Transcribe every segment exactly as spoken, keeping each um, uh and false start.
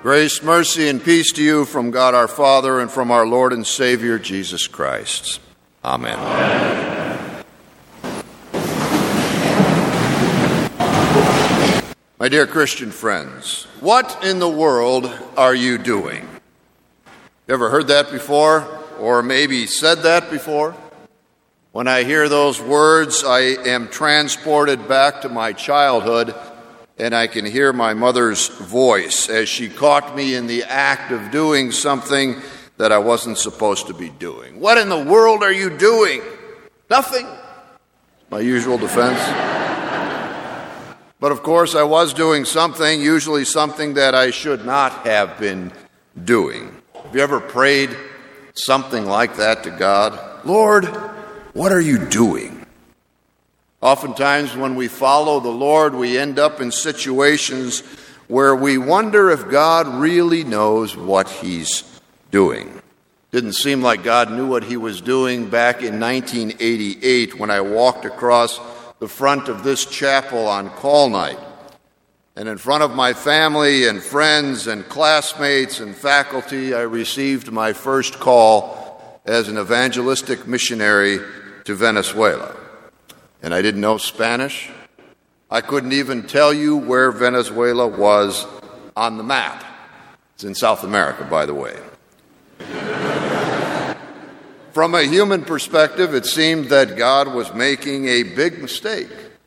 Grace, mercy, and peace to you from God our Father and from our Lord and Savior, Jesus Christ. Amen. Amen. My dear Christian friends, what in the world are you doing? You ever heard that before? Or maybe said that before? When I hear those words, I am transported back to my childhood, and I can hear my mother's voice as she caught me in the act of doing something that I wasn't supposed to be doing. What in the world are you doing? Nothing. My usual defense. But of course, I was doing something, usually something that I should not have been doing. Have you ever prayed something like that to God? Lord, what are you doing? Oftentimes when we follow the Lord, we end up in situations where we wonder if God really knows what he's doing. Didn't seem like God knew what he was doing back in nineteen eighty-eight when I walked across the front of this chapel on call night. And in front of my family and friends and classmates and faculty, I received my first call as an evangelistic missionary to Venezuela. And I didn't know Spanish. I couldn't even tell you where Venezuela was on the map. It's in South America, by the way. From a human perspective, it seemed that God was making a big mistake.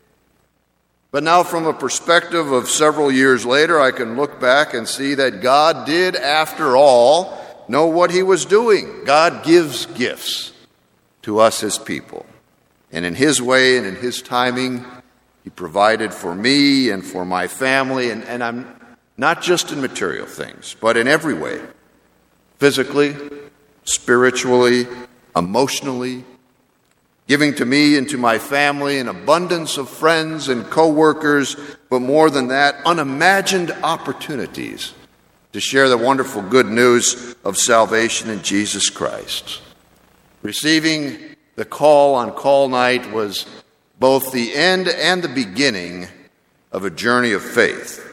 But now from a perspective of several years later, I can look back and see that God did, after all, know what he was doing. God gives gifts to us, his people. And in his way and in his timing, he provided for me and for my family, and, and I'm not just in material things, but in every way. Physically, spiritually, emotionally, giving to me and to my family an abundance of friends and co-workers, but more than that, unimagined opportunities to share the wonderful good news of salvation in Jesus Christ. Receiving the call on call night was both the end and the beginning of a journey of faith.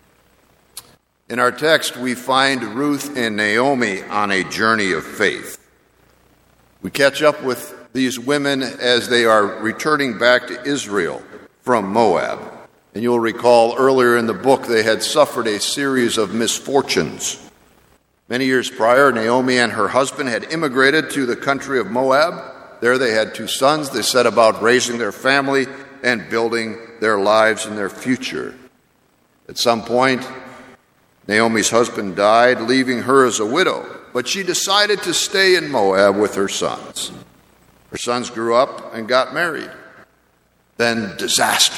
In our text, we find Ruth and Naomi on a journey of faith. We catch up with these women as they are returning back to Israel from Moab. And you'll recall earlier in the book they had suffered a series of misfortunes. Many years prior, Naomi and her husband had immigrated to the country of Moab. There they had two sons. They set about raising their family and building their lives and their future. At some point, Naomi's husband died, leaving her as a widow. But she decided to stay in Moab with her sons. Her sons grew up and got married. Then disaster.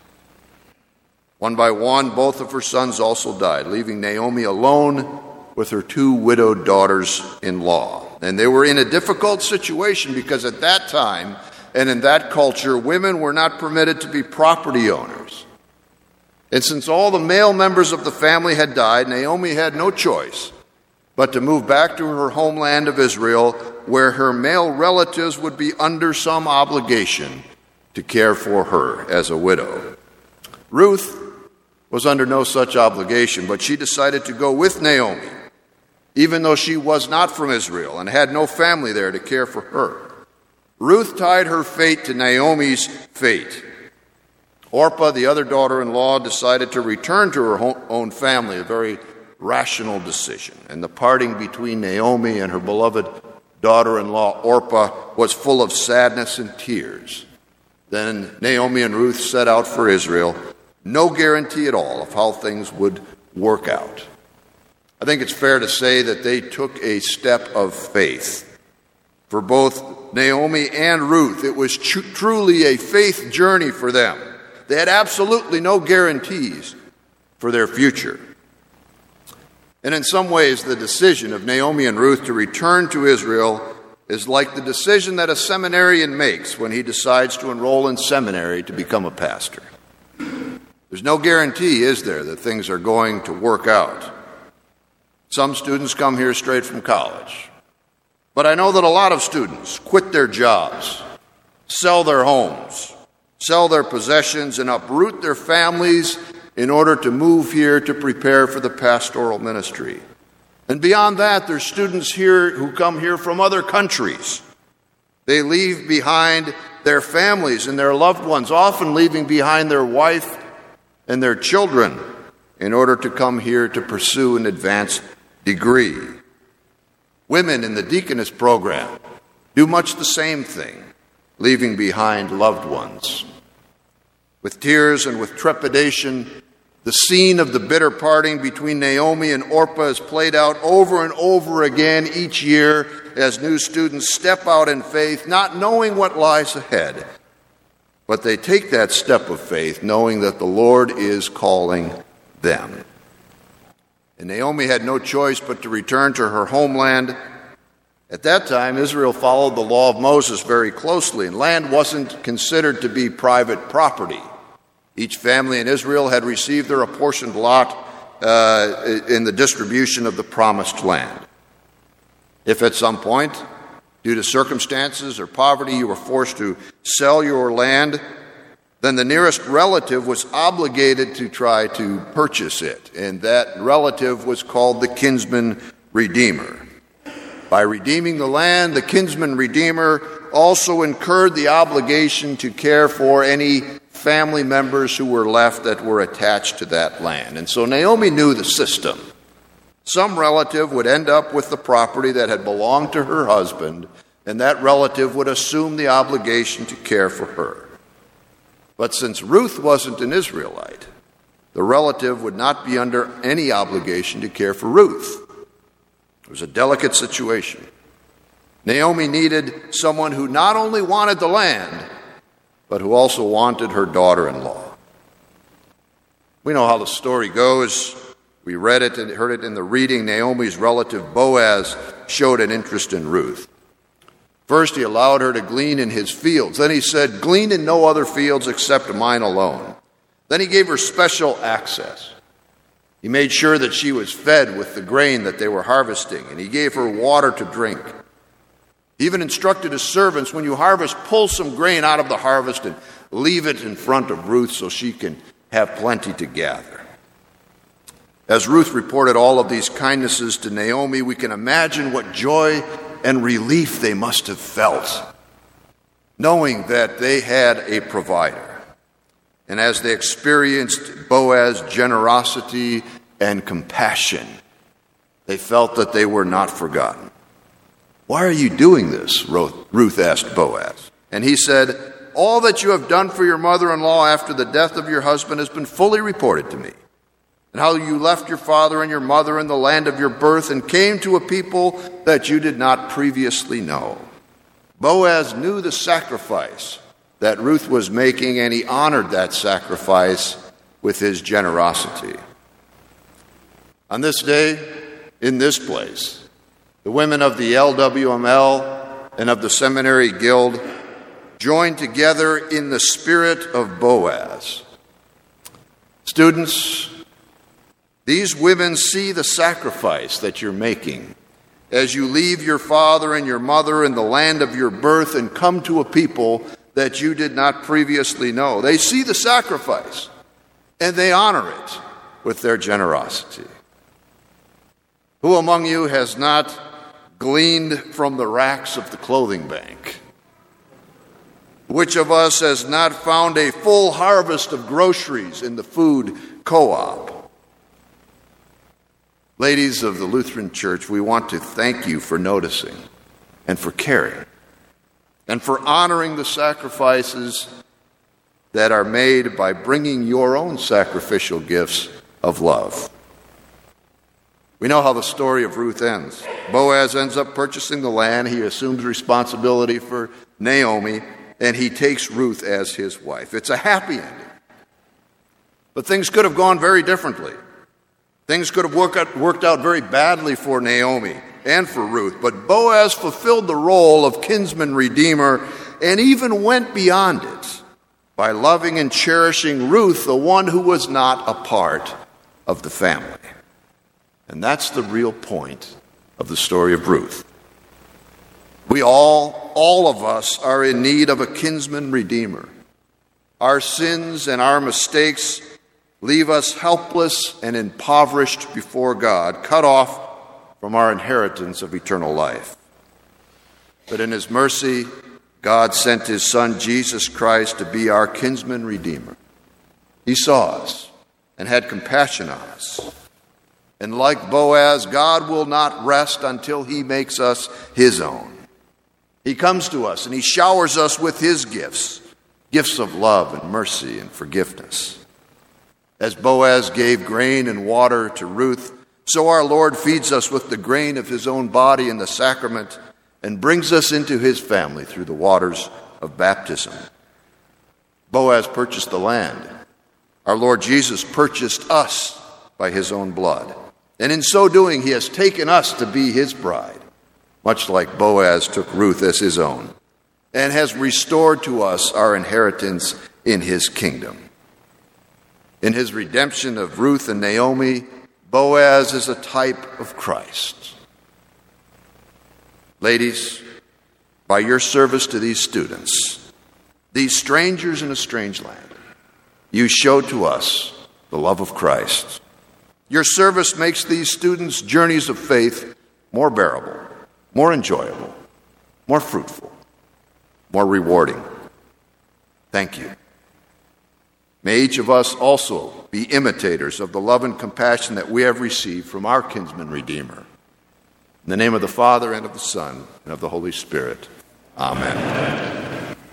One by one, both of her sons also died, leaving Naomi alone with her two widowed daughters-in-law. And they were in a difficult situation because at that time and in that culture, women were not permitted to be property owners. And since all the male members of the family had died, Naomi had no choice but to move back to her homeland of Israel, where her male relatives would be under some obligation to care for her as a widow. Ruth was under no such obligation, but she decided to go with Naomi, even though she was not from Israel and had no family there to care for her. Ruth tied her fate to Naomi's fate. Orpah, the other daughter-in-law, decided to return to her own family, a very rational decision. And the parting between Naomi and her beloved daughter-in-law, Orpah, was full of sadness and tears. Then Naomi and Ruth set out for Israel. No guarantee at all of how things would work out. I think it's fair to say that they took a step of faith. For both Naomi and Ruth, it was tr- truly a faith journey for them. They had absolutely no guarantees for their future. And in some ways, the decision of Naomi and Ruth to return to Israel is like the decision that a seminarian makes when he decides to enroll in seminary to become a pastor. There's no guarantee, is there, that things are going to work out. Some students come here straight from college. But I know that a lot of students quit their jobs, sell their homes, sell their possessions, and uproot their families in order to move here to prepare for the pastoral ministry. And beyond that, there's students here who come here from other countries. They leave behind their families and their loved ones, often leaving behind their wife and their children in order to come here to pursue an advanced degree. Women in the deaconess program do much the same thing, leaving behind loved ones. With tears and with trepidation, the scene of the bitter parting between Naomi and Orpah is played out over and over again each year as new students step out in faith, not knowing what lies ahead. But they take that step of faith, knowing that the Lord is calling them. And Naomi had no choice but to return to her homeland. At that time, Israel followed the law of Moses very closely, and land wasn't considered to be private property. Each family in Israel had received their apportioned lot uh, in the distribution of the promised land. If at some point, due to circumstances or poverty, you were forced to sell your land, then the nearest relative was obligated to try to purchase it, and that relative was called the kinsman redeemer. By redeeming the land, the kinsman redeemer also incurred the obligation to care for any family members who were left that were attached to that land. And so Naomi knew the system. Some relative would end up with the property that had belonged to her husband, and that relative would assume the obligation to care for her. But since Ruth wasn't an Israelite, the relative would not be under any obligation to care for Ruth. It was a delicate situation. Naomi needed someone who not only wanted the land, but who also wanted her daughter-in-law. We know how the story goes. We read it and heard it in the reading. Naomi's relative Boaz showed an interest in Ruth. First, he allowed her to glean in his fields. Then he said, "Glean in no other fields except mine alone." Then he gave her special access. He made sure that she was fed with the grain that they were harvesting, and he gave her water to drink. He even instructed his servants, when you harvest, pull some grain out of the harvest and leave it in front of Ruth so she can have plenty to gather. As Ruth reported all of these kindnesses to Naomi, we can imagine what joy and relief they must have felt, knowing that they had a provider. And as they experienced Boaz's generosity and compassion, they felt that they were not forgotten. "Why are you doing this?" Ruth asked Boaz. And he said, "All that you have done for your mother-in-law after the death of your husband has been fully reported to me. And how you left your father and your mother in the land of your birth and came to a people that you did not previously know." Boaz knew the sacrifice that Ruth was making, and he honored that sacrifice with his generosity. On this day, in this place, the women of the L W M L and of the Seminary Guild joined together in the spirit of Boaz. Students, these women see the sacrifice that you're making as you leave your father and your mother in the land of your birth and come to a people that you did not previously know. They see the sacrifice, and they honor it with their generosity. Who among you has not gleaned from the racks of the clothing bank? Which of us has not found a full harvest of groceries in the food co-op? Ladies of the Lutheran Church, we want to thank you for noticing and for caring and for honoring the sacrifices that are made by bringing your own sacrificial gifts of love. We know how the story of Ruth ends. Boaz ends up purchasing the land. He assumes responsibility for Naomi, and he takes Ruth as his wife. It's a happy ending. But things could have gone very differently. Things could have worked out, worked out very badly for Naomi and for Ruth. But Boaz fulfilled the role of kinsman redeemer and even went beyond it by loving and cherishing Ruth, the one who was not a part of the family. And that's the real point of the story of Ruth. We all, all of us, are in need of a kinsman redeemer. Our sins and our mistakes leave us helpless and impoverished before God, cut off from our inheritance of eternal life. But in his mercy, God sent his Son, Jesus Christ, to be our kinsman redeemer. He saw us and had compassion on us. And like Boaz, God will not rest until he makes us his own. He comes to us and he showers us with his gifts, gifts of love and mercy and forgiveness. As Boaz gave grain and water to Ruth, so our Lord feeds us with the grain of his own body in the sacrament and brings us into his family through the waters of baptism. Boaz purchased the land. Our Lord Jesus purchased us by his own blood. And in so doing, he has taken us to be his bride, much like Boaz took Ruth as his own, and has restored to us our inheritance in his kingdom. In his redemption of Ruth and Naomi, Boaz is a type of Christ. Ladies, by your service to these students, these strangers in a strange land, you show to us the love of Christ. Your service makes these students' journeys of faith more bearable, more enjoyable, more fruitful, more rewarding. Thank you. May each of us also be imitators of the love and compassion that we have received from our kinsman Redeemer. In the name of the Father, and of the Son, and of the Holy Spirit. Amen.